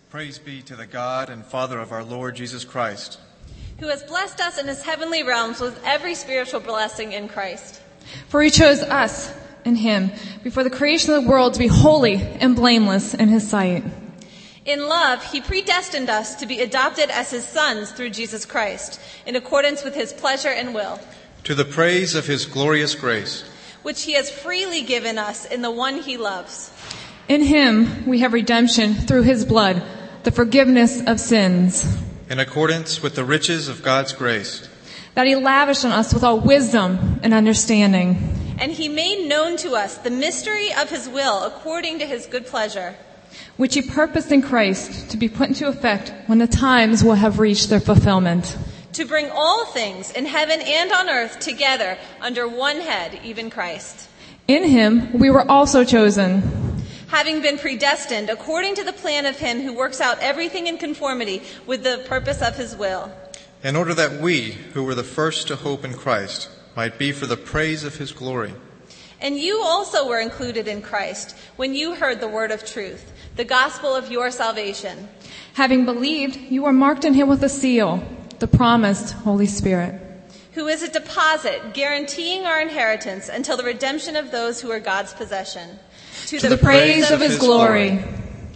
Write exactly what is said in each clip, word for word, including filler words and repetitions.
Praise be to the God and Father of our Lord Jesus Christ, who has blessed us in his heavenly realms with every spiritual blessing in Christ. For he chose us in him before the creation of the world to be holy and blameless in his sight. In love, he predestined us to be adopted as his sons through Jesus Christ, in accordance with his pleasure and will, to the praise of his glorious grace, which he has freely given us in the one he loves. In him we have redemption through his blood, the forgiveness of sins, in accordance with the riches of God's grace, that he lavished on us with all wisdom and understanding. And he made known to us the mystery of his will according to his good pleasure, which he purposed in Christ to be put into effect when the times will have reached their fulfillment, to bring all things in heaven and on earth together under one head, even Christ. In him we were also chosen, having been predestined according to the plan of him who works out everything in conformity with the purpose of his will, in order that we, who were the first to hope in Christ, might be for the praise of his glory. And you also were included in Christ when you heard the word of truth, the gospel of your salvation. Having believed, you were marked in him with a seal, the promised Holy Spirit, who is a deposit guaranteeing our inheritance until the redemption of those who are God's possession, to, to the, the praise, praise of his, his glory. glory.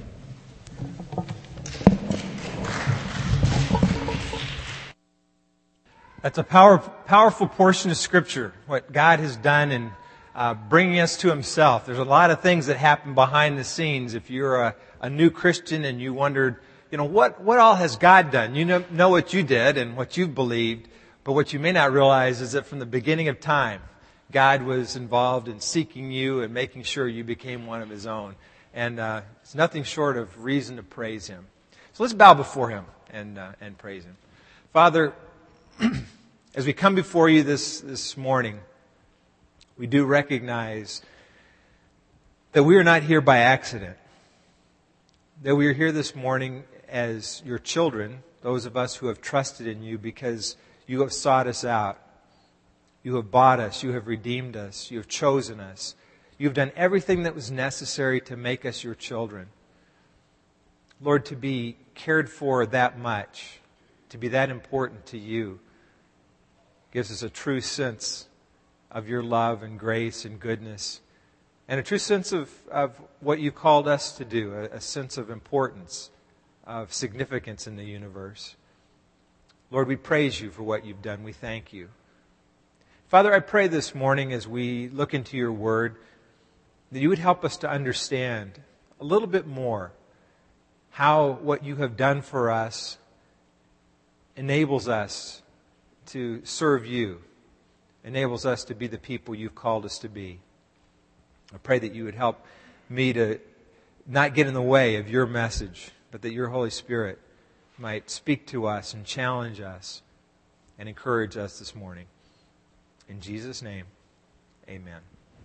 That's a power, powerful portion of Scripture, what God has done in uh, bringing us to himself. There's a lot of things that happen behind the scenes. If you're a, a new Christian and you wondered, you know, what, what all has God done? You know, know what you did and what you've believed, but what you may not realize is that from the beginning of time, God was involved in seeking you and making sure you became one of his own. And uh, it's nothing short of reason to praise him. So let's bow before him and uh, and praise him. Father, as we come before you this, this morning, we do recognize that we are not here by accident. That we are here this morning as your children, those of us who have trusted in you because you have sought us out. You have bought us. You have redeemed us. You have chosen us. You have done everything that was necessary to make us your children. Lord, to be cared for that much, to be that important to you, gives us a true sense of your love and grace and goodness, and a true sense of, of what you called us to do, a, a sense of importance, of significance in the universe. Lord, we praise you for what you've done. We thank you. Father, I pray this morning as we look into your word that you would help us to understand a little bit more how what you have done for us enables us to serve you, enables us to be the people you've called us to be. I pray that you would help me to not get in the way of your message, but that your Holy Spirit might speak to us and challenge us and encourage us this morning. In Jesus' name, amen.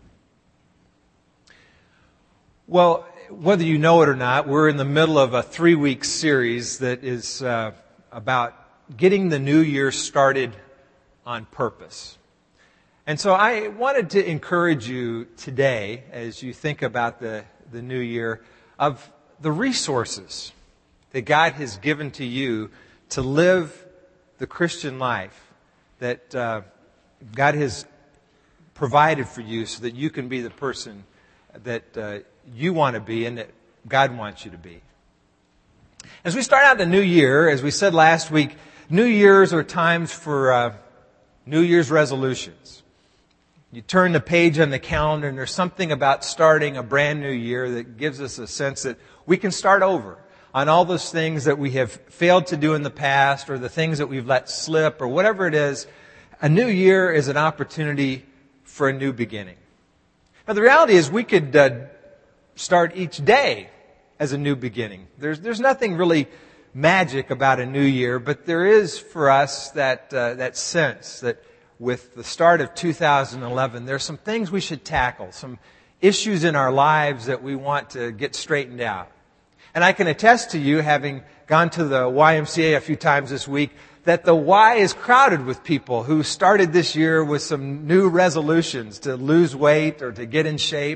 Well, whether you know it or not, we're in the middle of a three-week series that is uh, about getting the new year started on purpose. And so I wanted to encourage you today, as you think about the, the new year, of the resources that God has given to you to live the Christian life that uh, God has provided for you so that you can be the person that uh, you want to be and that God wants you to be. As we start out the new year, as we said last week, New Year's are times for uh, New Year's resolutions. You turn the page on the calendar and there's something about starting a brand new year that gives us a sense that we can start over on all those things that we have failed to do in the past or the things that we've let slip or whatever it is. A new year is an opportunity for a new beginning. Now the reality is we could uh, start each day as a new beginning. There's there's nothing really magic about a new year, but there is for us that uh, that sense that with the start of two thousand eleven, there's some things we should tackle, some issues in our lives that we want to get straightened out. And I can attest to you, having gone to the Y M C A a few times this week, that the Y is crowded with people who started this year with some new resolutions to lose weight or to get in shape.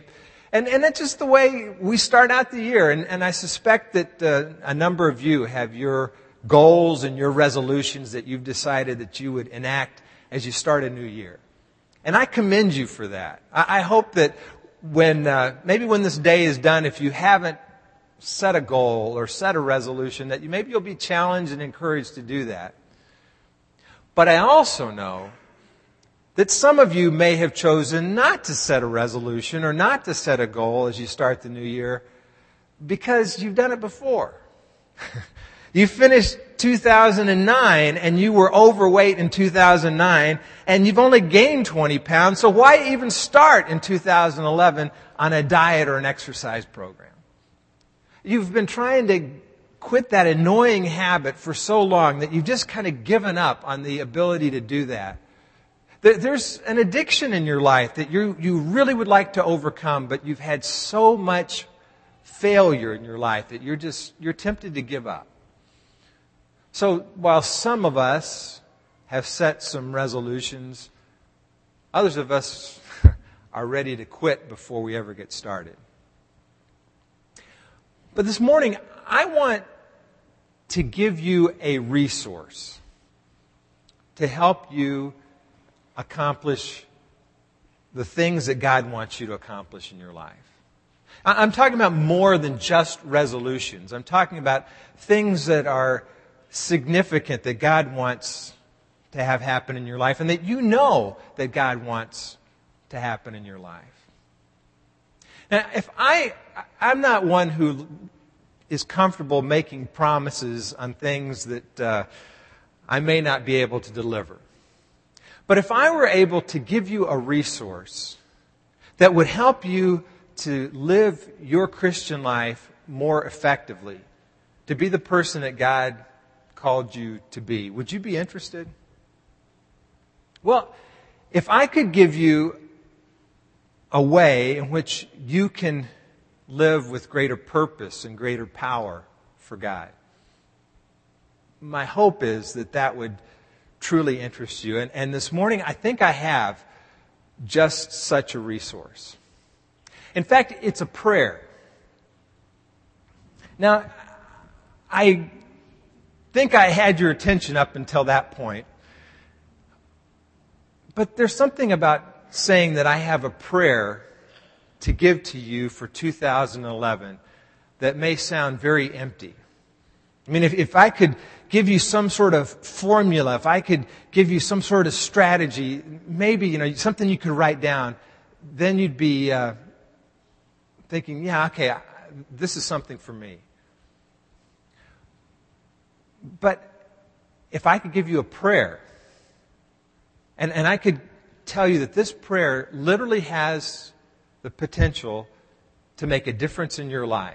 And, and that's just the way we start out the year. And, and I suspect that uh, a number of you have your goals and your resolutions that you've decided that you would enact as you start a new year. And I commend you for that. I, I hope that when, uh, maybe when this day is done, if you haven't set a goal or set a resolution, that you, maybe you'll be challenged and encouraged to do that. But I also know that some of you may have chosen not to set a resolution or not to set a goal as you start the new year because you've done it before. You finished two thousand nine and you were overweight in two thousand nine and you've only gained twenty pounds, so why even start in two thousand eleven on a diet or an exercise program? You've been trying to quit that annoying habit for so long that you've just kind of given up on the ability to do that. There's an addiction in your life that you you really would like to overcome, but you've had so much failure in your life that you're just you're tempted to give up. So while some of us have set some resolutions, others of us are ready to quit before we ever get started. But this morning, I want to give you a resource to help you accomplish the things that God wants you to accomplish in your life. I'm talking about more than just resolutions. I'm talking about things that are significant that God wants to have happen in your life and that you know that God wants to happen in your life. Now, if I, I'm not one who is comfortable making promises on things that uh, I may not be able to deliver. But if I were able to give you a resource that would help you to live your Christian life more effectively, to be the person that God called you to be, would you be interested? Well, if I could give you a way in which you can live with greater purpose and greater power for God, my hope is that that would truly interest you. And, and this morning, I think I have just such a resource. In fact, it's a prayer. Now, I think I had your attention up until that point. But there's something about saying that I have a prayer to give to you for two thousand eleven that may sound very empty. I mean, if, if I could give you some sort of formula, if I could give you some sort of strategy, maybe, you know, something you could write down, then you'd be uh, thinking, yeah, okay, this is something for me. But if I could give you a prayer, and, and I could tell you that this prayer literally has the potential to make a difference in your life,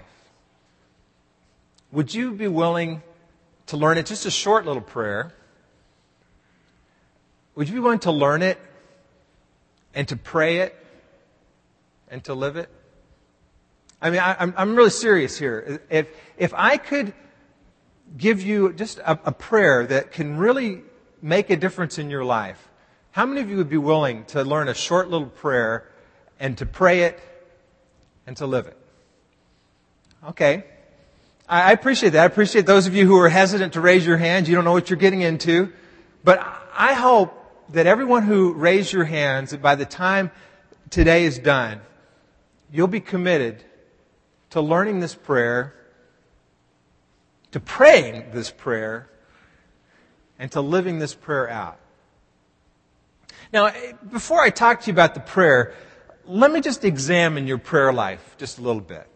would you be willing to learn it? Just a short little prayer. Would you be willing to learn it and to pray it and to live it? I mean, I, I'm, I'm really serious here. If, if I could give you just a, a prayer that can really make a difference in your life, how many of you would be willing to learn a short little prayer and to pray it and to live it? Okay. I appreciate that. I appreciate those of you who are hesitant to raise your hands. You don't know what you're getting into. But I hope that everyone who raised your hands, that by the time today is done, you'll be committed to learning this prayer, to praying this prayer, and to living this prayer out. Now, before I talk to you about the prayer, let me just examine your prayer life just a little bit.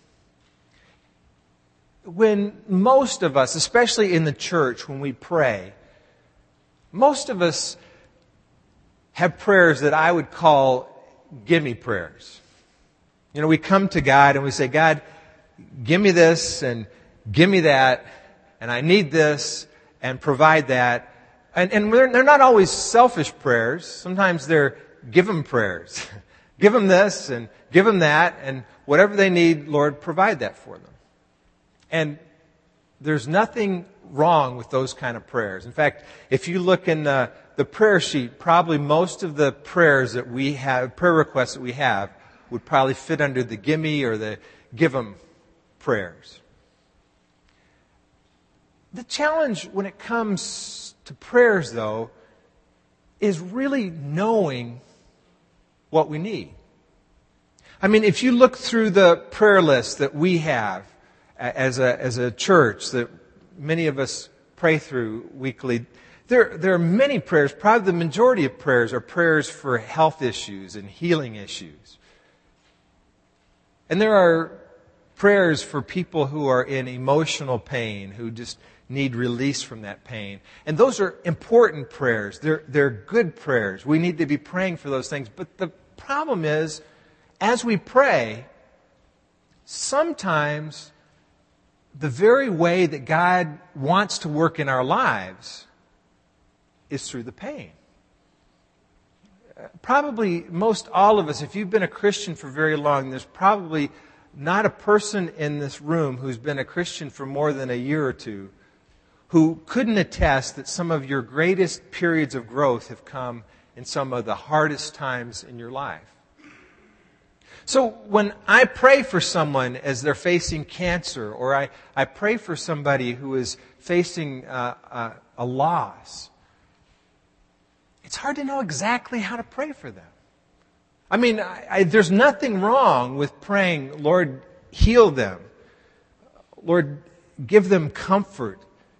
When most of us, especially in the church, when we pray, most of us have prayers that I would call gimme prayers. You know, we come to God and we say, God, give me this and give me that, and I need this, and provide that. And, and they're, they're not always selfish prayers. Sometimes they're give them prayers. Give them this and give them that, and whatever they need, Lord, provide that for them. And there's nothing wrong with those kind of prayers. In fact, if you look in the, the prayer sheet, probably most of the prayers that we have, prayer requests that we have, would probably fit under the gimme or the give 'em prayers. The challenge when it comes to prayers, though, is really knowing what we need. I mean, if you look through the prayer list that we have as a, as a church that many of us pray through weekly, there, there are many prayers. Probably the majority of prayers are prayers for health issues and healing issues. And there are prayers for people who are in emotional pain, who just need release from that pain. And those are important prayers. They're, they're good prayers. We need to be praying for those things. But the problem is, as we pray, sometimes the very way that God wants to work in our lives is through the pain. Probably most all of us, if you've been a Christian for very long, there's probably not a person in this room who's been a Christian for more than a year or two who couldn't attest that some of your greatest periods of growth have come in some of the hardest times in your life. So when I pray for someone as they're facing cancer, or I, I pray for somebody who is facing uh, uh, a loss, it's hard to know exactly how to pray for them. I mean, I, I, there's nothing wrong with praying, Lord, heal them. Lord, give them comfort.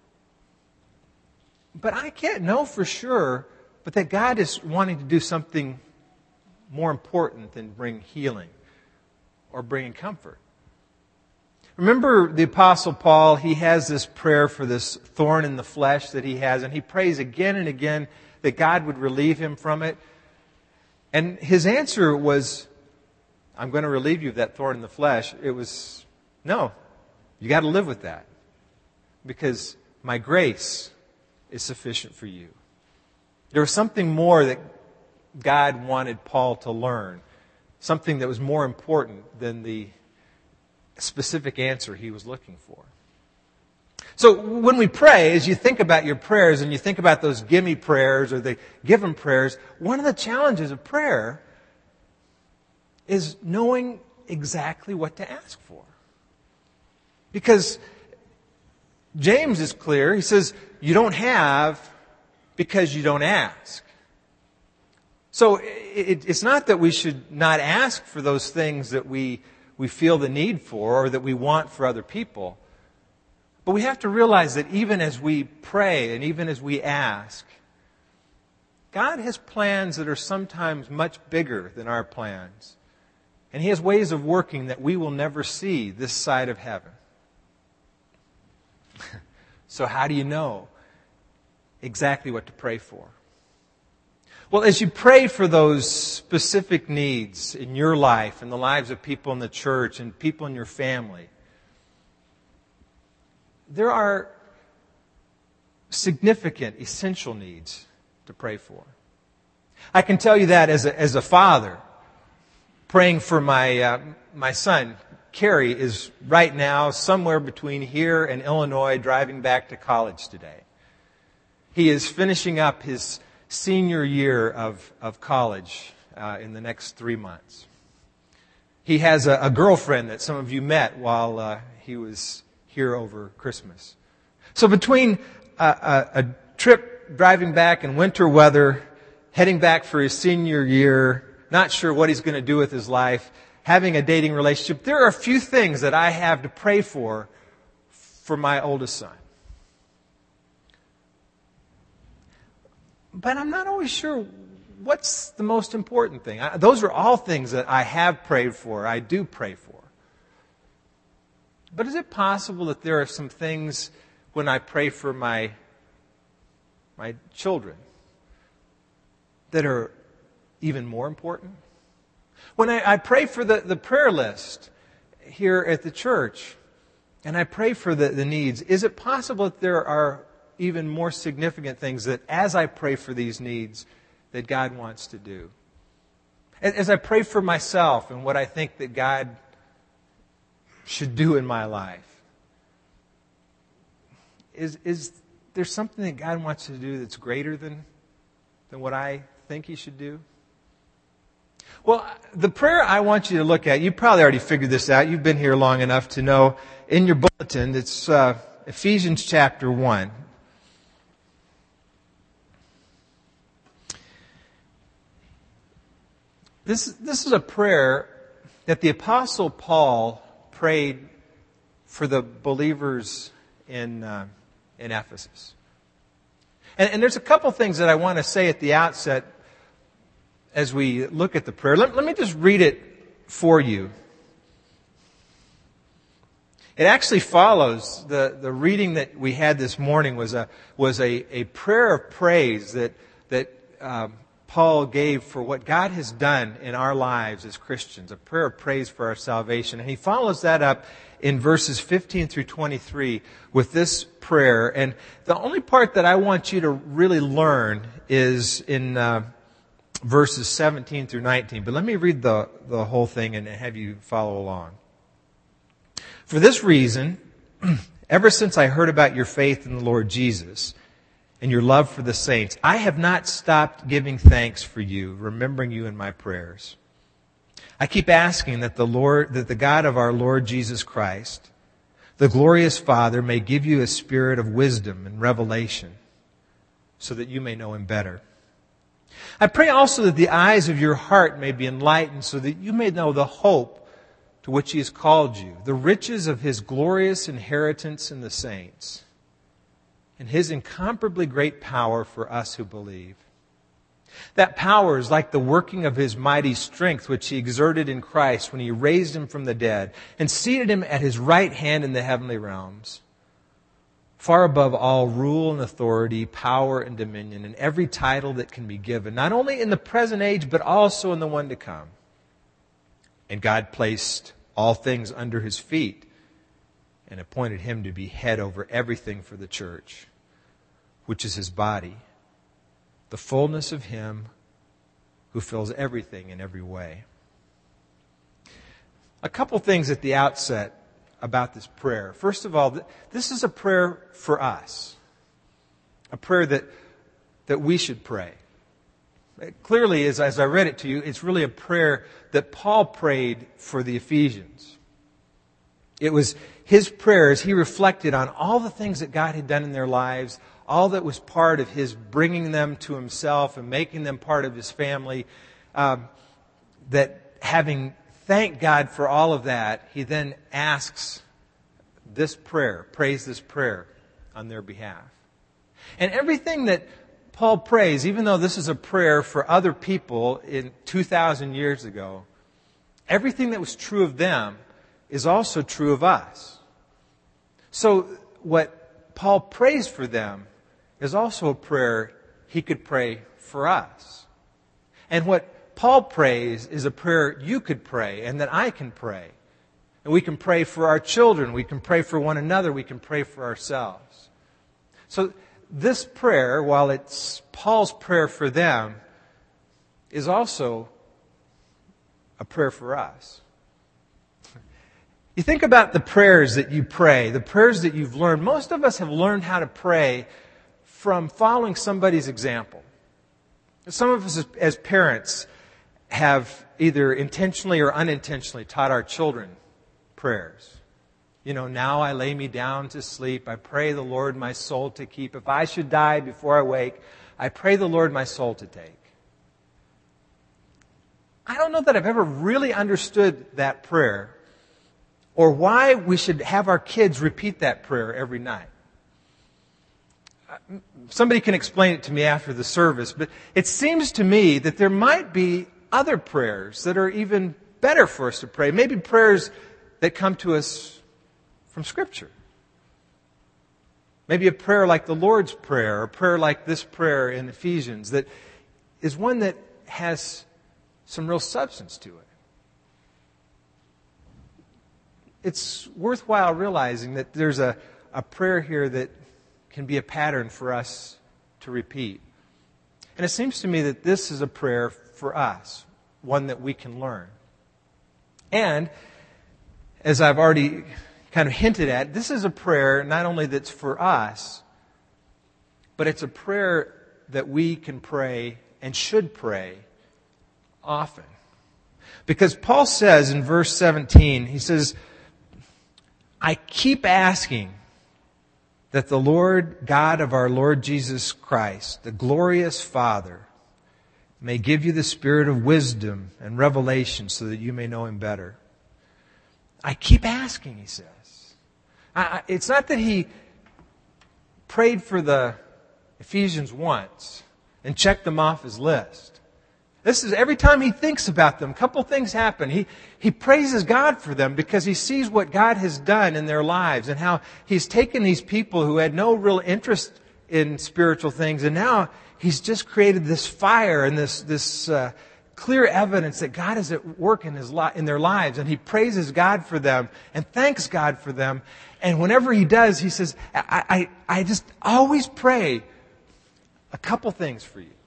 But I can't know for sure, but that God is wanting to do something more important than bring healing or bringing comfort. Remember the Apostle Paul, he has this prayer for this thorn in the flesh that he has, and he prays again and again that God would relieve him from it. And his answer was, I'm going to relieve you of that thorn in the flesh. It was, no, you got to live with that. Because my grace is sufficient for you. There was something more that God wanted Paul to learn. Something that was more important than the specific answer he was looking for. So when we pray, as you think about your prayers and you think about those gimme prayers or the given prayers, one of the challenges of prayer is knowing exactly what to ask for. Because James is clear. He says, you don't have because you don't ask. So it, it's not that we should not ask for those things that we, we feel the need for or that we want for other people. But we have to realize that even as we pray and even as we ask, God has plans that are sometimes much bigger than our plans. And He has ways of working that we will never see this side of heaven. So how do you know exactly what to pray for? Well, as you pray for those specific needs in your life and the lives of people in the church and people in your family, there are significant, essential needs to pray for. I can tell you that as a, as a father, praying for my uh, my son, Kerry, is right now somewhere between here and Illinois, driving back to college today. He is finishing up his senior year of, of college uh, in the next three months. He has a, a girlfriend that some of you met while uh, he was here over Christmas. So between a, a, a trip driving back in winter weather, heading back for his senior year, not sure what he's going to do with his life, having a dating relationship, there are a few things that I have to pray for for my oldest son. But I'm not always sure what's the most important thing. I, those are all things that I have prayed for, I do pray for. But is it possible that there are some things when I pray for my, my children that are even more important? When I, I pray for the, the prayer list here at the church, and I pray for the, the needs, is it possible that there are even more significant things that as I pray for these needs that God wants to do? As I pray for myself and what I think that God should do in my life, is, is there something that God wants to do that's greater than, than what I think He should do? Well, the prayer I want you to look at, you probably already figured this out. You've been here long enough to know. In your bulletin, it's uh, Ephesians chapter one. This, this is a prayer that the Apostle Paul prayed for the believers in, uh, in Ephesus. And, and there's a couple things that I want to say at the outset as we look at the prayer. Let, let me just read it for you. It actually follows the, the reading that we had this morning was a was a, a prayer of praise that that um, Paul gave for what God has done in our lives as Christians, a prayer of praise for our salvation. And he follows that up in verses fifteen through twenty-three with this prayer. And the only part that I want you to really learn is in uh, verses seventeen through nineteen. But let me read the, the whole thing and have you follow along. For this reason, ever since I heard about your faith in the Lord Jesus and your love for the saints, I have not stopped giving thanks for you, remembering you in my prayers. I keep asking that the Lord, that the God of our Lord Jesus Christ, the glorious Father, may give you a spirit of wisdom and revelation so that you may know Him better. I pray also that the eyes of your heart may be enlightened so that you may know the hope to which He has called you, the riches of His glorious inheritance in the saints, and His incomparably great power for us who believe. That power is like the working of His mighty strength, which He exerted in Christ when He raised Him from the dead and seated Him at His right hand in the heavenly realms, far above all rule and authority, power and dominion, and every title that can be given, not only in the present age, but also in the one to come. And God placed all things under His feet and appointed Him to be head over everything for the church, which is His body, the fullness of Him who fills everything in every way. A couple things at the outset about this prayer. First of all, this is a prayer for us, a prayer that, that we should pray. Clearly, as, as I read it to you, it's really a prayer that Paul prayed for the Ephesians. It was his prayer as he reflected on all the things that God had done in their lives, all that was part of His bringing them to Himself and making them part of His family, um, that having thanked God for all of that, he then asks this prayer, prays this prayer on their behalf. And everything that Paul prays, even though this is a prayer for other people in two thousand years ago, everything that was true of them is also true of us. So what Paul prays for them is also a prayer he could pray for us. And what Paul prays is a prayer you could pray and that I can pray. And we can pray for our children, we can pray for one another, we can pray for ourselves. So this prayer, while it's Paul's prayer for them, is also a prayer for us. You think about the prayers that you pray, the prayers that you've learned. Most of us have learned how to pray from following somebody's example. Some of us as parents have either intentionally or unintentionally taught our children prayers. You know, now I lay me down to sleep. I pray the Lord my soul to keep. If I should die before I wake, I pray the Lord my soul to take. I don't know that I've ever really understood that prayer or why we should have our kids repeat that prayer every night. Somebody can explain it to me after the service, but it seems to me that there might be other prayers that are even better for us to pray. Maybe prayers that come to us from Scripture. Maybe a prayer like the Lord's Prayer, or a prayer like this prayer in Ephesians that is one that has some real substance to it. It's worthwhile realizing that there's a, a prayer here that can be a pattern for us to repeat. And it seems to me that this is a prayer for us, one that we can learn. And, as I've already kind of hinted at, this is a prayer not only that's for us, but it's a prayer that we can pray and should pray often. Because Paul says in verse seventeen, he says, I keep asking that the Lord God of our Lord Jesus Christ, the glorious Father, may give you the spirit of wisdom and revelation so that you may know Him better. I keep asking, he says. I, I, it's not that he prayed for the Ephesians once and checked them off his list. This is every time he thinks about them, a couple things happen. He, he praises God for them because he sees what God has done in their lives and how He's taken these people who had no real interest in spiritual things, and now He's just created this fire and this this uh, clear evidence that God is at work in his li- in their lives, and he praises God for them and thanks God for them. And whenever he does, he says, I, I, I just always pray a couple things for you.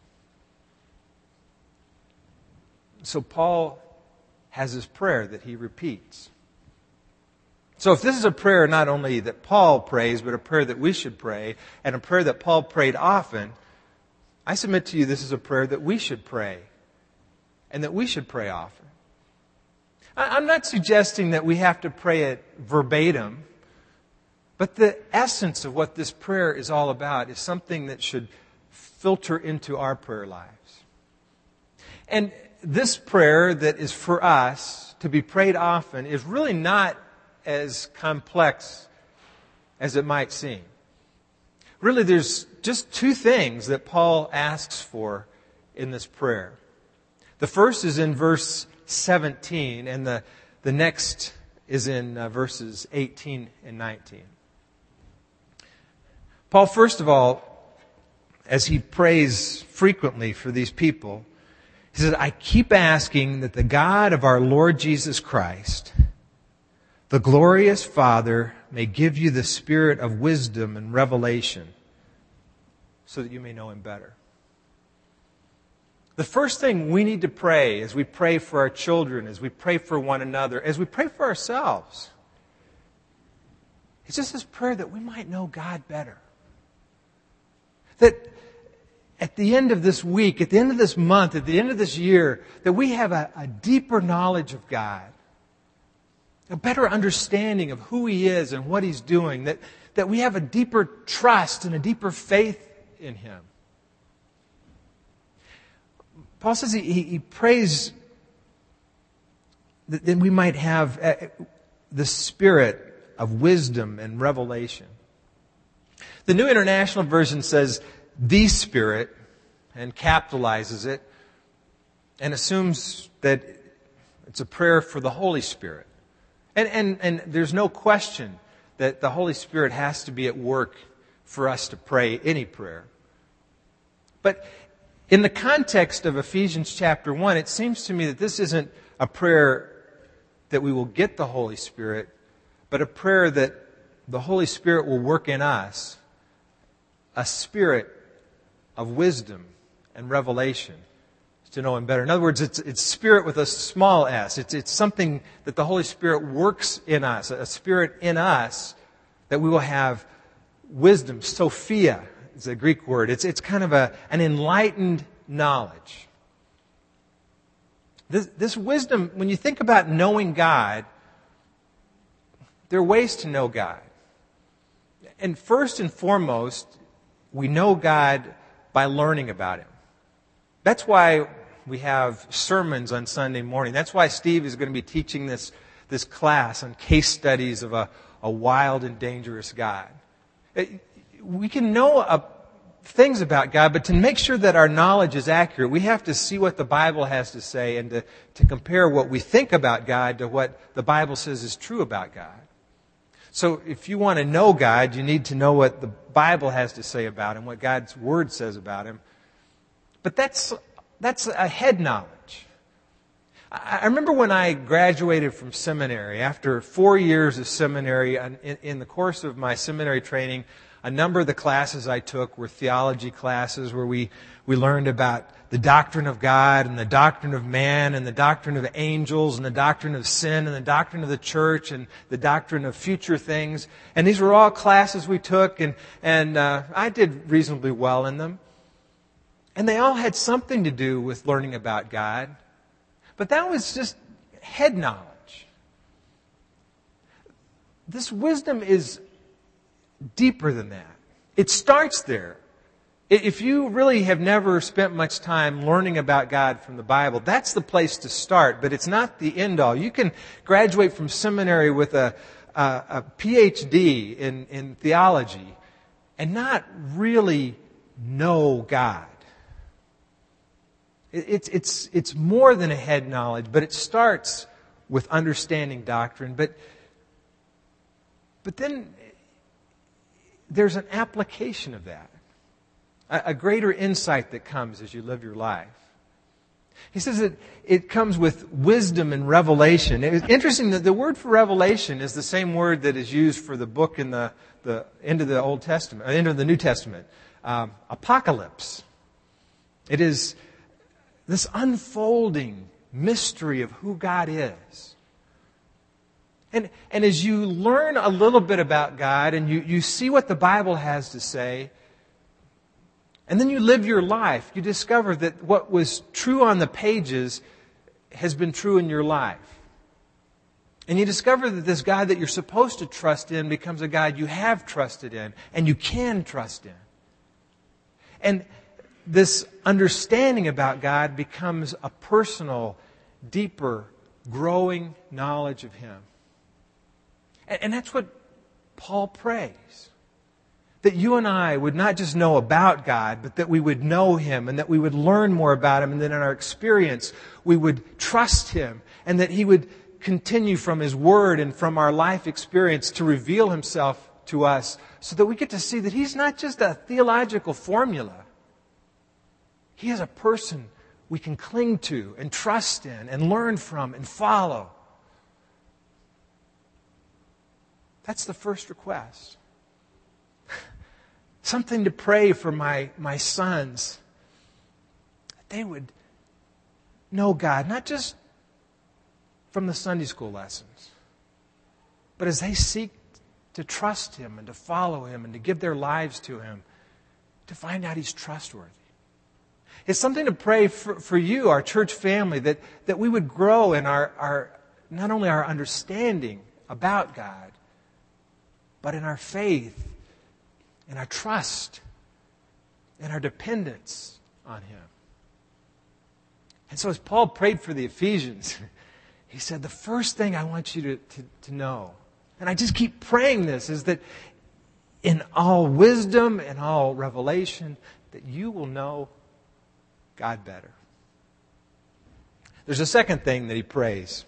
So Paul has this prayer that he repeats. So if this is a prayer not only that Paul prays, but a prayer that we should pray, and a prayer that Paul prayed often, I submit to you this is a prayer that we should pray, and that we should pray often. I'm not suggesting that we have to pray it verbatim, but the essence of what this prayer is all about is something that should filter into our prayer lives. And this prayer that is for us to be prayed often is really not as complex as it might seem. Really, there's just two things that Paul asks for in this prayer. The first is in verse seventeen, and the, the next is in uh, verses eighteen and nineteen. Paul, first of all, as he prays frequently for these people, he says, I keep asking that the God of our Lord Jesus Christ, the glorious Father, may give you the spirit of wisdom and revelation so that you may know Him better. The first thing we need to pray as we pray for our children, as we pray for one another, as we pray for ourselves, is just this prayer that we might know God better. That at the end of this week, at the end of this month, at the end of this year, that we have a, a deeper knowledge of God, a better understanding of who He is and what He's doing, that, that we have a deeper trust and a deeper faith in Him. Paul says he, he, he prays that then we might have the spirit of wisdom and revelation. The New International Version says, the Spirit, and capitalizes it, and assumes that it's a prayer for the Holy Spirit. And, and, and there's no question that the Holy Spirit has to be at work for us to pray any prayer. But in the context of Ephesians chapter one, it seems to me that this isn't a prayer that we will get the Holy Spirit, but a prayer that the Holy Spirit will work in us a spirit of wisdom and revelation to know Him better. In other words, it's, it's spirit with a small s. It's, it's something that the Holy Spirit works in us, a spirit in us that we will have wisdom. Sophia is a Greek word. It's, it's kind of a, an enlightened knowledge. This, this wisdom, when you think about knowing God, there are ways to know God. And first and foremost, we know God by learning about Him. That's why we have sermons on Sunday morning. That's why Steve is going to be teaching this, this class on case studies of a, a wild and dangerous God. We can know a, things about God, but to make sure that our knowledge is accurate, we have to see what the Bible has to say and to, to compare what we think about God to what the Bible says is true about God. So if you want to know God, you need to know what the Bible has to say about Him, what God's Word says about Him. But that's that's a head knowledge. I remember when I graduated from seminary, after four years of seminary, in, in the course of my seminary training, a number of the classes I took were theology classes where we, we learned about the doctrine of God and the doctrine of man and the doctrine of angels and the doctrine of sin and the doctrine of the church and the doctrine of future things. And these were all classes we took, and, and uh, I did reasonably well in them. And they all had something to do with learning about God. But that was just head knowledge. This wisdom is deeper than that. It starts there. If you really have never spent much time learning about God from the Bible, that's the place to start, but it's not the end all. You can graduate from seminary with a, a, a P H D in, in theology and not really know God. It's, it's, it's more than a head knowledge, but it starts with understanding doctrine. But, but then there's an application of that. A greater insight that comes as you live your life. He says that it comes with wisdom and revelation. It's interesting that the word for revelation is the same word that is used for the book in the, the end of the Old Testament, end of the New Testament, um, apocalypse. It is this unfolding mystery of who God is. And, and as you learn a little bit about God and you, you see what the Bible has to say, and then you live your life, you discover that what was true on the pages has been true in your life. And you discover that this God that you're supposed to trust in becomes a God you have trusted in and you can trust in. And this understanding about God becomes a personal, deeper, growing knowledge of Him. And, and that's what Paul prays. That you and I would not just know about God, but that we would know Him and that we would learn more about Him and that in our experience we would trust Him and that He would continue from His Word and from our life experience to reveal Himself to us so that we get to see that He's not just a theological formula. He is a person we can cling to and trust in and learn from and follow. That's the first request. Something to pray for my, my sons. That they would know God, not just from the Sunday school lessons, but as they seek to trust Him and to follow Him and to give their lives to Him, to find out He's trustworthy. It's something to pray for, for you, our church family, that, that we would grow in our, our not only our understanding about God, but in our faith, in our trust, in our dependence on Him. And so as Paul prayed for the Ephesians, he said, the first thing I want you to, to, to know, and I just keep praying this, is that in all wisdom and all revelation, that you will know God better. There's a second thing that he prays.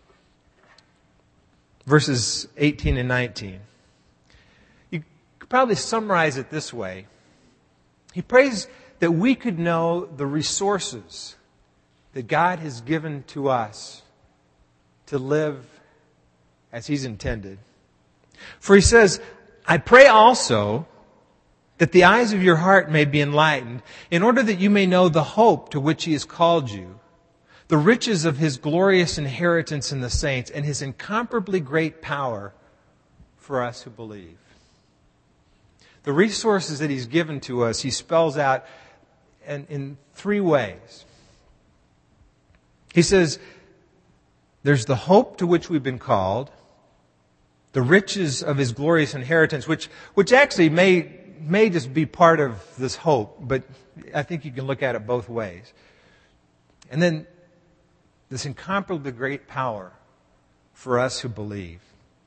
Verses eighteen and nineteen. You could probably summarize it this way. He prays that we could know the resources that God has given to us to live as He's intended. For he says, I pray also that the eyes of your heart may be enlightened, in order that you may know the hope to which He has called you, the riches of His glorious inheritance in the saints, and His incomparably great power for us who believe. The resources that He's given to us, He spells out in, in three ways. He says, there's the hope to which we've been called, the riches of His glorious inheritance, which, which actually may may just be part of this hope, but I think you can look at it both ways. And then this incomparably great power for us who believe.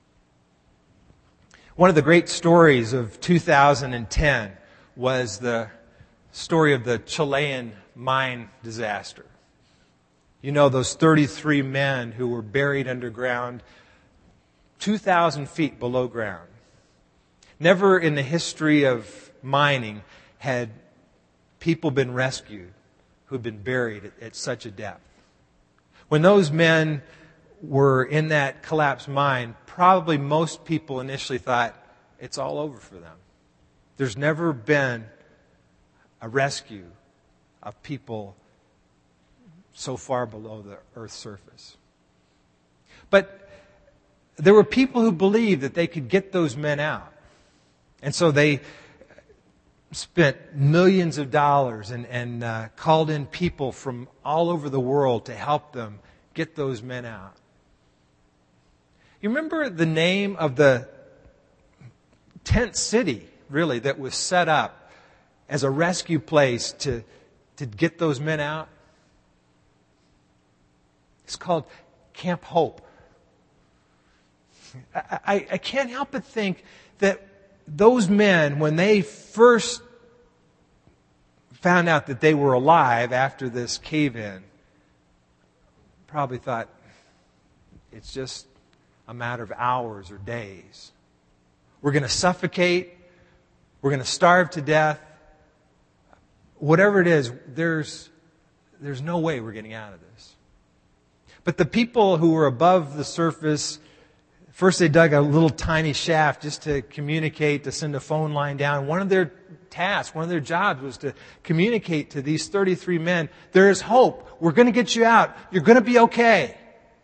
One of the great stories of two thousand ten was the story of the Chilean mine disaster. You know, those thirty-three men who were buried underground, two thousand feet below ground. Never in the history of mining had people been rescued who had been buried at, at such a depth. When those men were in that collapsed mine, probably most people initially thought it's all over for them. There's never been a rescue of people so far below the earth's surface. But there were people who believed that they could get those men out. And so they spent millions of dollars and, and uh, called in people from all over the world to help them get those men out. You remember the name of the tent city, really, that was set up as a rescue place to, to get those men out? It's called Camp Hope. I, I, I can't help but think that those men, when they first found out that they were alive after this cave-in, probably thought it's just a matter of hours or days. We're going to suffocate. We're going to starve to death. Whatever it is, there's, there's no way we're getting out of this. But the people who were above the surface, first they dug a little tiny shaft just to communicate, to send a phone line down. One of their tasks, one of their jobs was to communicate to these thirty-three men, there is hope. We're going to get you out. You're going to be okay.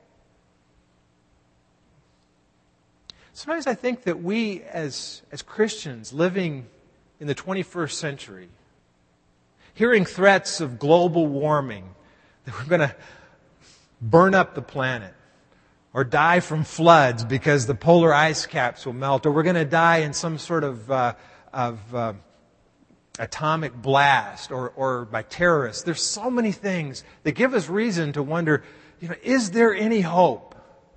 Sometimes I think that we as, as Christians living in the twenty-first century, hearing threats of global warming, that we're going to burn up the planet, or die from floods because the polar ice caps will melt, or we're going to die in some sort of, uh, of uh, atomic blast, or, or by terrorists. There's so many things that give us reason to wonder, you know, is there any hope?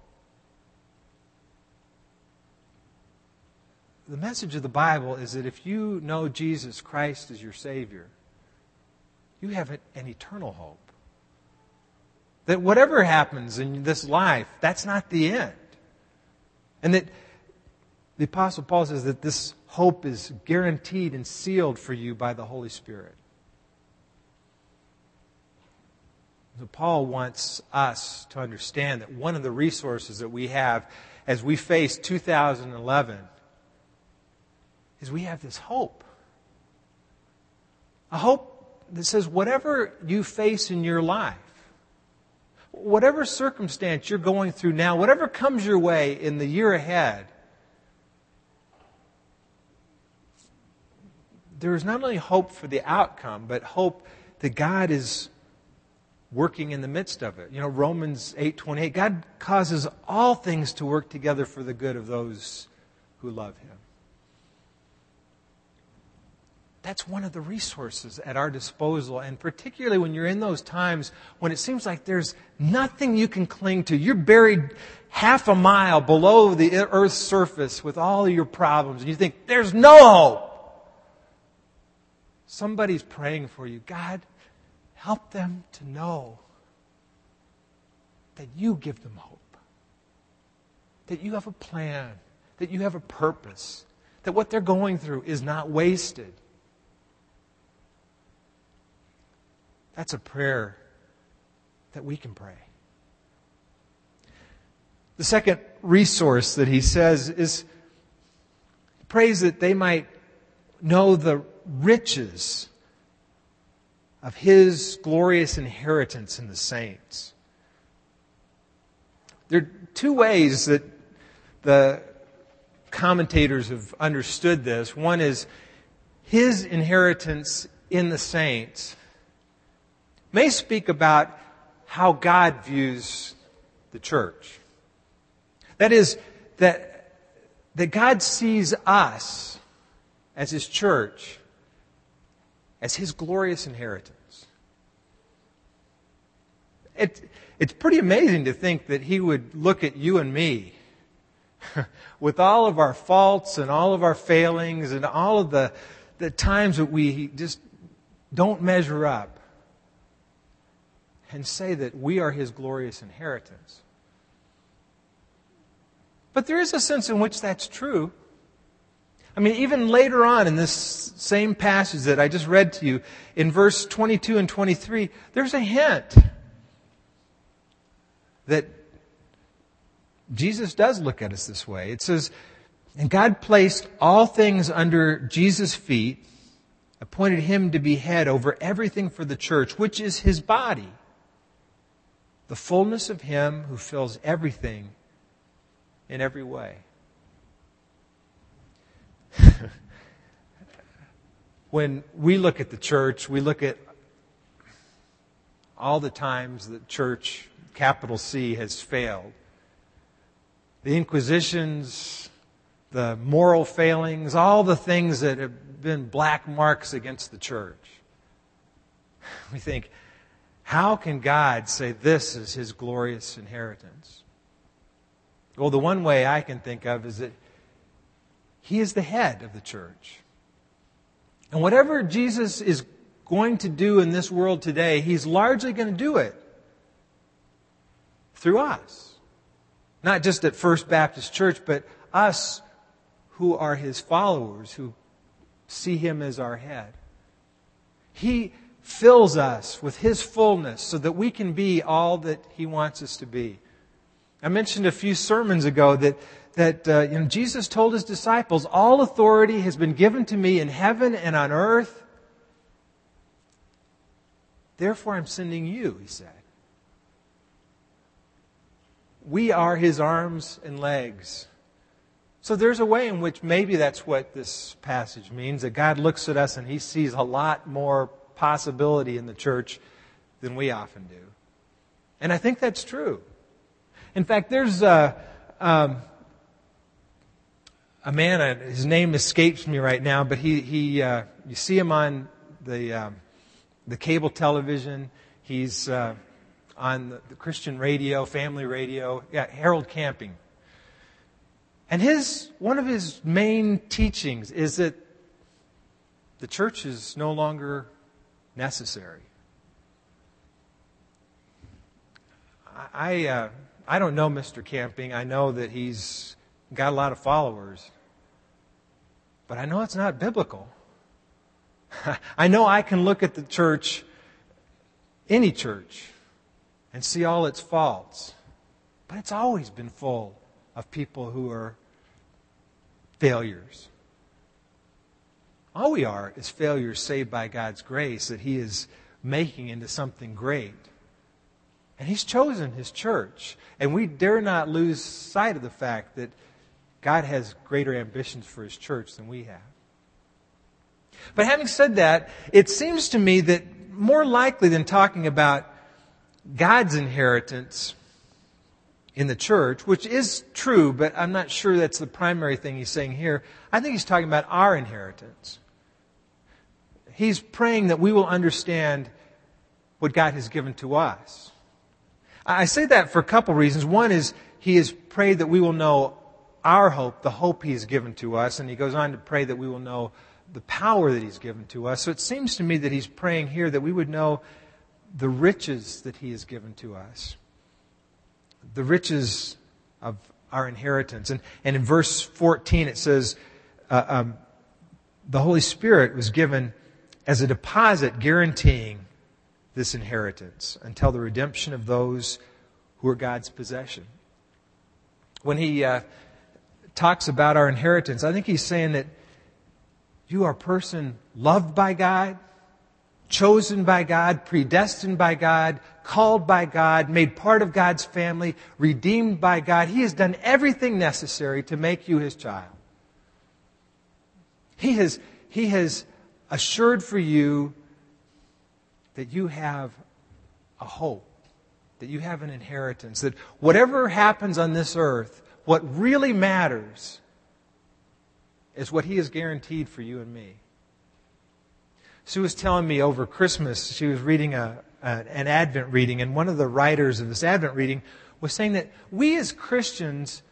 The message of the Bible is that if you know Jesus Christ as your Savior, you have an eternal hope. That whatever happens in this life, that's not the end. And that the Apostle Paul says that this hope is guaranteed and sealed for you by the Holy Spirit. So Paul wants us to understand that one of the resources that we have as we face two thousand eleven is we have this hope. A hope that says whatever you face in your life, whatever circumstance you're going through now, whatever comes your way in the year ahead, there is not only hope for the outcome, but hope that God is working in the midst of it. You know, Romans eight twenty-eight, God causes all things to work together for the good of those who love Him. That's one of the resources at our disposal, and particularly when you're in those times when it seems like there's nothing you can cling to. You're buried half a mile below the earth's surface with all of your problems, and you think, there's no hope. Somebody's praying for you. God, help them to know that you give them hope, that you have a plan, that you have a purpose, that what they're going through is not wasted. That's a prayer that we can pray. The second resource that he says is he prays that they might know the riches of His glorious inheritance in the saints. There are two ways that the commentators have understood this. One is His inheritance in the saints may speak about how God views the church. That is, that, that God sees us as His church as His glorious inheritance. It, it's pretty amazing to think that He would look at you and me with all of our faults and all of our failings and all of the, the times that we just don't measure up, and say that we are His glorious inheritance. But there is a sense in which that's true. I mean, even later on in this same passage that I just read to you, in verse twenty-two and twenty-three, there's a hint that Jesus does look at us this way. It says, and God placed all things under Jesus' feet, appointed Him to be head over everything for the church, which is His body, the fullness of Him who fills everything in every way. When we look at the church, we look at all the times the church capital C, has failed. The Inquisitions, the moral failings, all the things that have been black marks against the church. We think, how can God say this is His glorious inheritance? Well, the one way I can think of is that He is the head of the church. And whatever Jesus is going to do in this world today, He's largely going to do it through us. Not just at First Baptist Church, but us who are His followers, who see Him as our head. He fills us with His fullness so that we can be all that He wants us to be. I mentioned a few sermons ago that that uh, you know, Jesus told His disciples, all authority has been given to me in heaven and on earth. Therefore I'm sending you, He said. We are His arms and legs. So there's a way in which maybe that's what this passage means, that God looks at us and He sees a lot more possibility in the church than we often do. And I think that's true. In fact, there's a, um, a man, his name escapes me right now, but he, he uh, you see him on the, um, the cable television. He's uh, on the, the Christian radio, family radio. Yeah, Harold Camping. And his one of his main teachings is that the church is no longer necessary. I uh, I don't know Mister Camping. I know that he's got a lot of followers. But I know it's not biblical. I know I can look at the church, any church, and see all its faults. But it's always been full of people who are failures. All we are is failures saved by God's grace that He is making into something great. And He's chosen His church. And we dare not lose sight of the fact that God has greater ambitions for His church than we have. But having said that, it seems to me that more likely than talking about God's inheritance in the church, which is true, but I'm not sure that's the primary thing He's saying here, I think He's talking about our inheritance. He's praying that we will understand what God has given to us. I say that for a couple reasons. One is He has prayed that we will know our hope, the hope He has given to us, and He goes on to pray that we will know the power that He's given to us. So it seems to me that He's praying here that we would know the riches that He has given to us. The riches of our inheritance. And, and in verse fourteen it says, uh, um, the Holy Spirit was given as a deposit guaranteeing this inheritance until the redemption of those who are God's possession. When he uh, talks about our inheritance, I think he's saying that you are a person loved by God, chosen by God, predestined by God, called by God, made part of God's family, redeemed by God. He has done everything necessary to make you His child. He has, he has assured for you that you have a hope, that you have an inheritance, that whatever happens on this earth, what really matters is what He has guaranteed for you and me. Sue was telling me over Christmas, she was reading a, a, an Advent reading, and one of the writers of this Advent reading was saying that we as Christians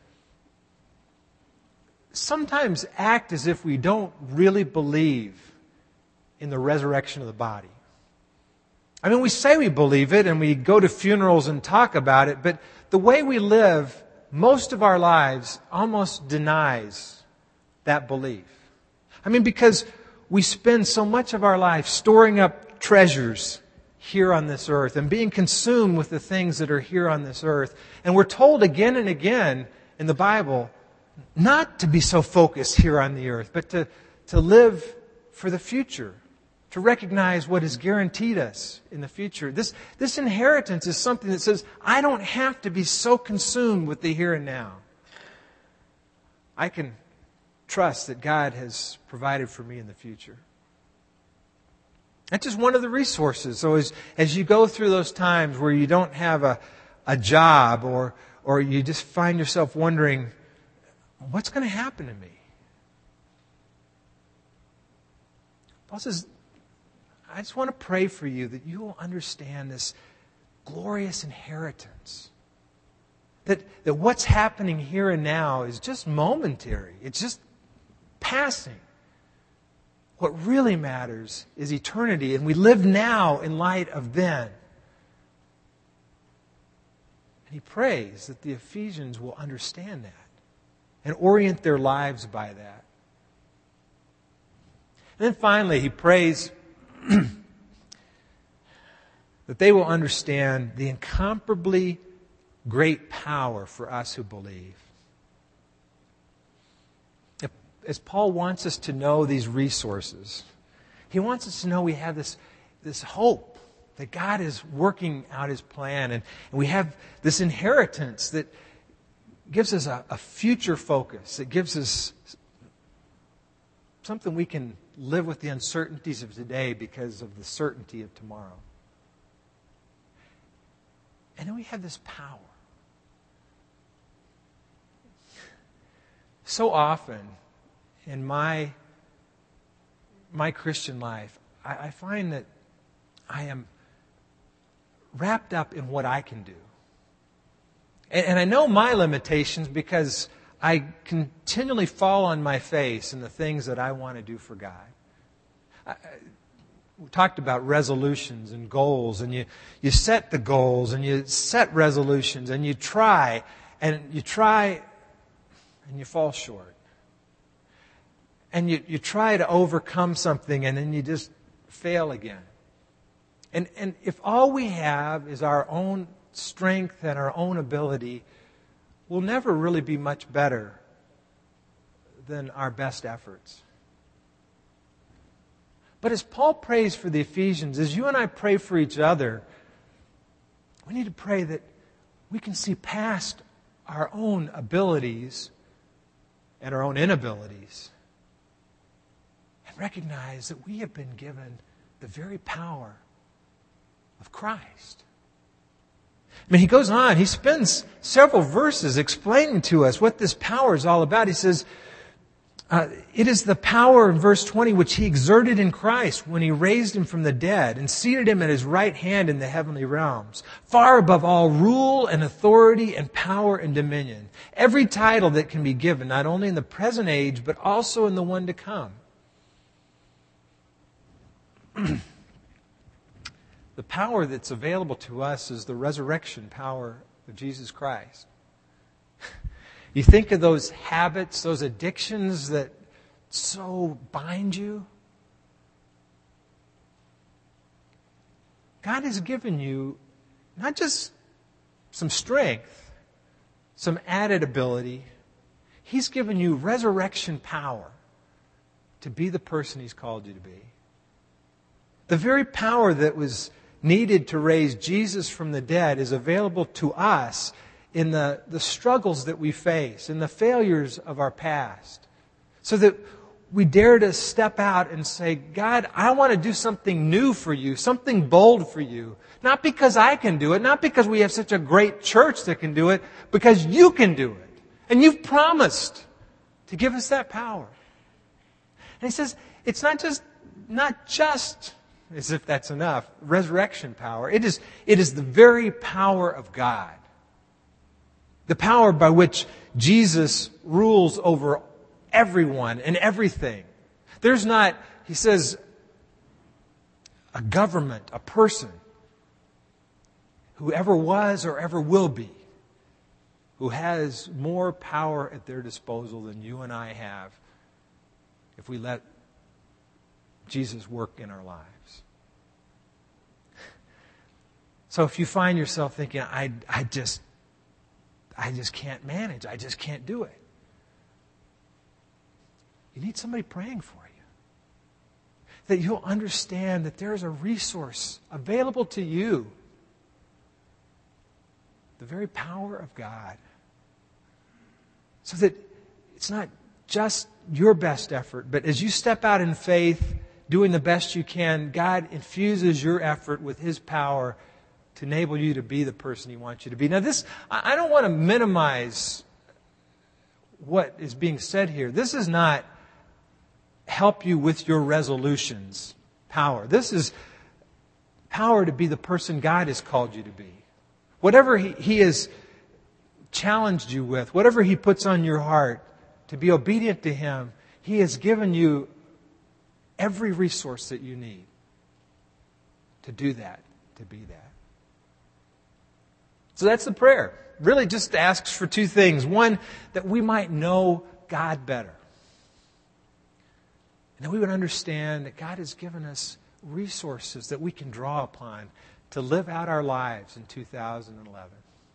sometimes act as if we don't really believe in the resurrection of the body. I mean, we say we believe it, and we go to funerals and talk about it, but the way we live most of our lives almost denies that belief. I mean, because we spend so much of our life storing up treasures here on this earth and being consumed with the things that are here on this earth. And we're told again and again in the Bible not to be so focused here on the earth, but to, to live for the future, to recognize what is guaranteed us in the future. This, this inheritance is something that says, I don't have to be so consumed with the here and now. I can trust that God has provided for me in the future. That's just one of the resources. So as, as you go through those times where you don't have a, a job, or, or you just find yourself wondering, what's going to happen to me? Paul says, I just want to pray for you that you will understand this glorious inheritance. That, that what's happening here and now is just momentary. It's just passing. What really matters is eternity, and we live now in light of then. And he prays that the Ephesians will understand that and orient their lives by that. And then finally, he prays that they will understand the incomparably great power for us who believe. If, as Paul wants us to know these resources, he wants us to know we have this, this hope that God is working out His plan, and, and we have this inheritance that gives us a, a future focus. It gives us something we can live with the uncertainties of today because of the certainty of tomorrow. And then we have this power. So often in my, my Christian life, I, I find that I am wrapped up in what I can do. And, and I know my limitations because I continually fall on my face in the things that I want to do for God. I, we talked about resolutions and goals, and you, you set the goals and you set resolutions and you try and you try and you fall short. And you, you try to overcome something and then you just fail again. And, and if all we have is our own strength and our own ability, we'll never really be much better than our best efforts. But as Paul prays for the Ephesians, as you and I pray for each other, we need to pray that we can see past our own abilities and our own inabilities and recognize that we have been given the very power of Christ. I mean, he goes on, he spends several verses explaining to us what this power is all about. He says, uh, it is the power in verse twenty which he exerted in Christ when he raised him from the dead and seated him at his right hand in the heavenly realms, far above all rule and authority and power and dominion. Every title that can be given, not only in the present age, but also in the one to come. The power that's available to us is the resurrection power of Jesus Christ. You think of those habits, those addictions that so bind you. God has given you not just some strength, some added ability. He's given you resurrection power to be the person He's called you to be. The very power that was needed to raise Jesus from the dead is available to us in the, the struggles that we face, in the failures of our past, so that we dare to step out and say, God, I want to do something new for you, something bold for you. Not because I can do it, not because we have such a great church that can do it, because you can do it. And you've promised to give us that power. And he says, it's not just, not just, as if that's enough, resurrection power. It is, it is the very power of God. The power by which Jesus rules over everyone and everything. There's not, he says, a government, a person, who ever was or ever will be, who has more power at their disposal than you and I have if we let Jesus work in our lives. So if you find yourself thinking, I, I just, I just can't manage, I just can't do it, you need somebody praying for you. That you'll understand that there is a resource available to you. The very power of God. So that it's not just your best effort, but as you step out in faith, doing the best you can, God infuses your effort with His power to enable you to be the person He wants you to be. Now this, I don't want to minimize what is being said here. This is not help you with your resolutions power. This is power to be the person God has called you to be. Whatever He, he has challenged you with, whatever He puts on your heart, to be obedient to Him, He has given you every resource that you need to do that, to be that. So that's the prayer. Really just asks for two things. One, that we might know God better. And that we would understand that God has given us resources that we can draw upon to live out our lives in two thousand eleven.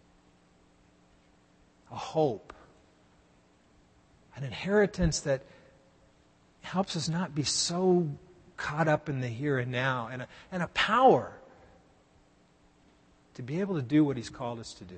A hope. An inheritance that helps us not be so caught up in the here and now. And a, and a power to be able to do what He's called us to do.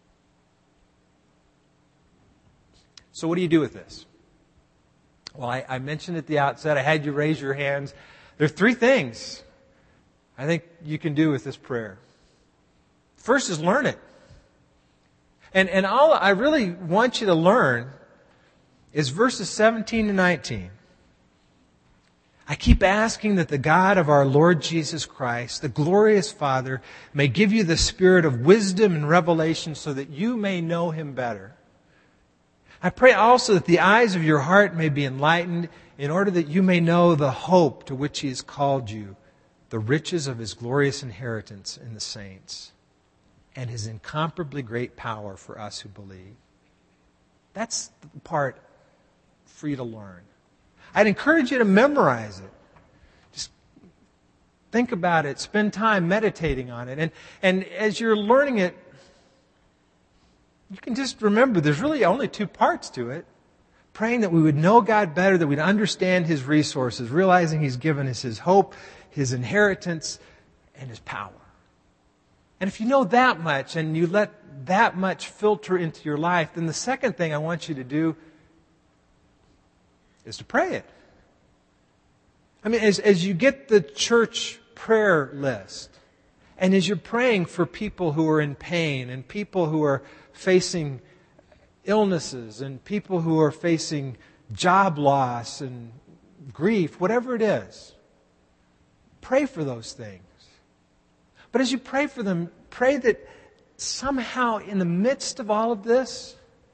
So what do you do with this? Well, I, I mentioned at the outset, I had you raise your hands. There are three things I think you can do with this prayer. First is learn it. And, and all I really want you to learn is verses seventeen to nineteen. I keep asking that the God of our Lord Jesus Christ, the glorious Father, may give you the spirit of wisdom and revelation so that you may know Him better. I pray also that the eyes of your heart may be enlightened in order that you may know the hope to which He has called you, the riches of His glorious inheritance in the saints, and His incomparably great power for us who believe. That's the part for you to learn. I'd encourage you to memorize it. Just think about it. Spend time meditating on it. And, and as you're learning it, you can just remember there's really only two parts to it. Praying that we would know God better, that we'd understand His resources, realizing He's given us His hope, His inheritance, and His power. And if you know that much and you let that much filter into your life, then the second thing I want you to do is to pray it. I mean, as, as you get the church prayer list, and as you're praying for people who are in pain, and people who are facing illnesses, and people who are facing job loss and grief, whatever it is, pray for those things. But as you pray for them, pray that somehow in the midst of all of this,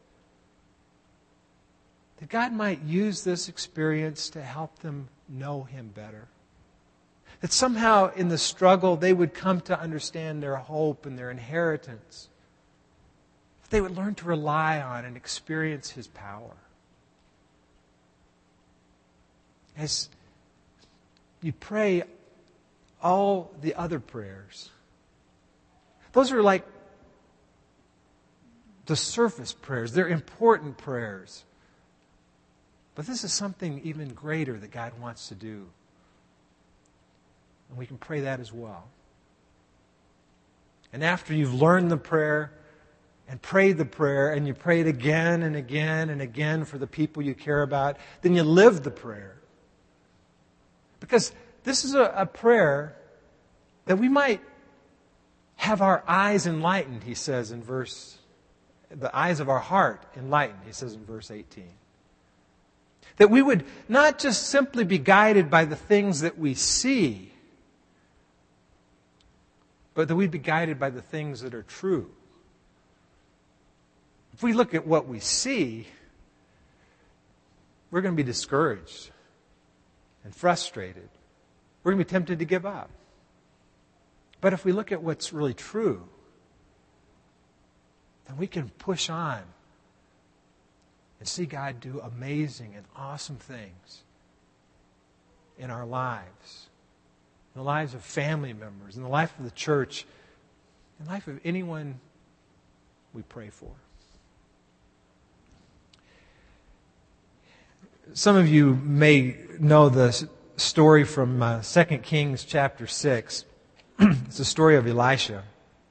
that God might use this experience to help them know Him better. That somehow in the struggle they would come to understand their hope and their inheritance. That they would learn to rely on and experience His power. As you pray all the other prayers, those are like the surface prayers. They're important prayers. But this is something even greater that God wants to do. And we can pray that as well. And after you've learned the prayer and prayed the prayer, and you pray it again and again and again for the people you care about, then you live the prayer. Because this is a, a prayer that we might have our eyes enlightened, he says in verse, the eyes of our heart enlightened, he says in verse eighteen. That we would not just simply be guided by the things that we see, but that we'd be guided by the things that are true. If we look at what we see, we're going to be discouraged and frustrated. We're going to be tempted to give up. But if we look at what's really true, then we can push on and see God do amazing and awesome things in our lives, in the lives of family members, in the life of the church, in the life of anyone we pray for. Some of you may know the story from uh, Second Kings chapter six. It's the story of Elisha.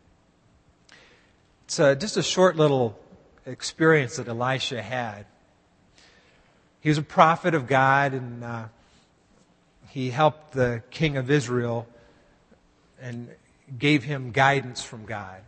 It's uh, just a short little experience that Elisha had. He was a prophet of God, and uh, he helped the king of Israel and gave him guidance from God.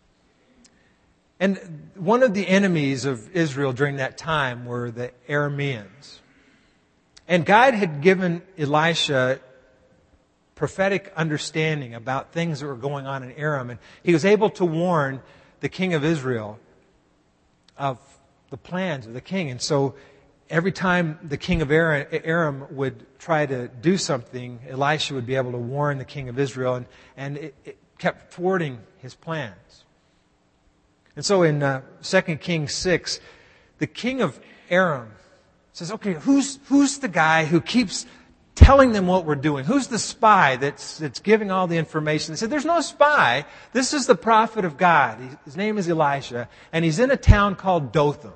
And one of the enemies of Israel during that time were the Arameans. And God had given Elisha prophetic understanding about things that were going on in Aram. And he was able to warn the king of Israel of the plans of the king. And so every time the king of Aram would try to do something, Elisha would be able to warn the king of Israel. And, and it, it kept thwarting his plans. And so in uh, Second Kings six, the king of Aram says, okay, who's, who's the guy who keeps telling them what we're doing? Who's the spy that's, that's giving all the information? They said, there's no spy. This is the prophet of God. He, his name is Elisha, and he's in a town called Dothan.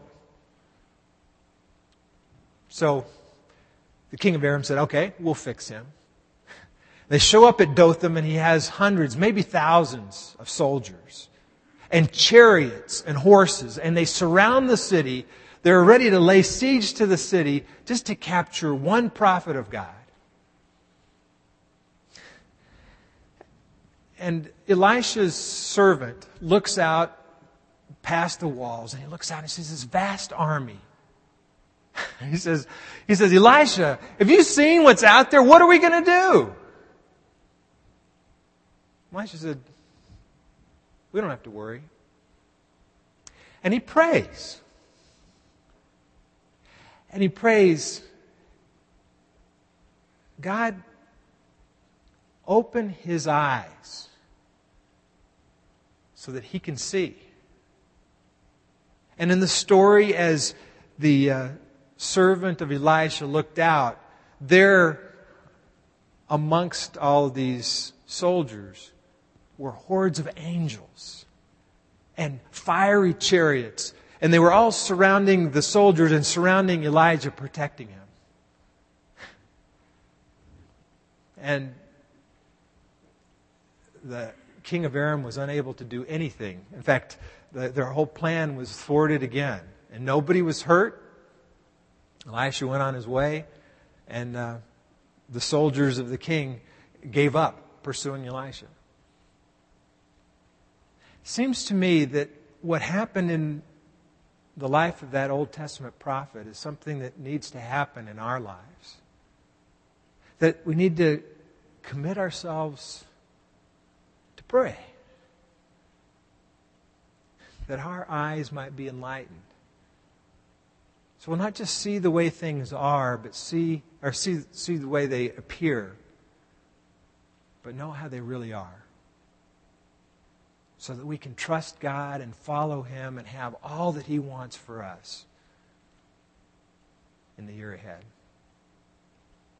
So the king of Aram said, okay, we'll fix him. They show up at Dothan, and he has hundreds, maybe thousands of soldiers and chariots and horses, and they surround the city. They're ready to lay siege to the city just to capture one prophet of God. And Elisha's servant looks out past the walls, and he looks out and he sees this vast army. He says, he says, Elisha, have you seen what's out there? What are we going to do? Elisha said, we don't have to worry. And he prays. And he prays, God, open his eyes so that he can see. And in the story, as the uh, servant of Elisha looked out, there amongst all of these soldiers were hordes of angels and fiery chariots. And they were all surrounding the soldiers and surrounding Elijah, protecting him. And the king of Aram was unable to do anything. In fact, the, their whole plan was thwarted again. And nobody was hurt. Elisha went on his way. And uh, the soldiers of the king gave up pursuing Elisha. Seems to me that what happened in the life of that Old Testament prophet is something that needs to happen in our lives. That we need to commit ourselves to pray. That our eyes might be enlightened. So we'll not just see the way things are, but see or see, see the way they appear, but know how they really are. So that we can trust God and follow him and have all that he wants for us in the year ahead.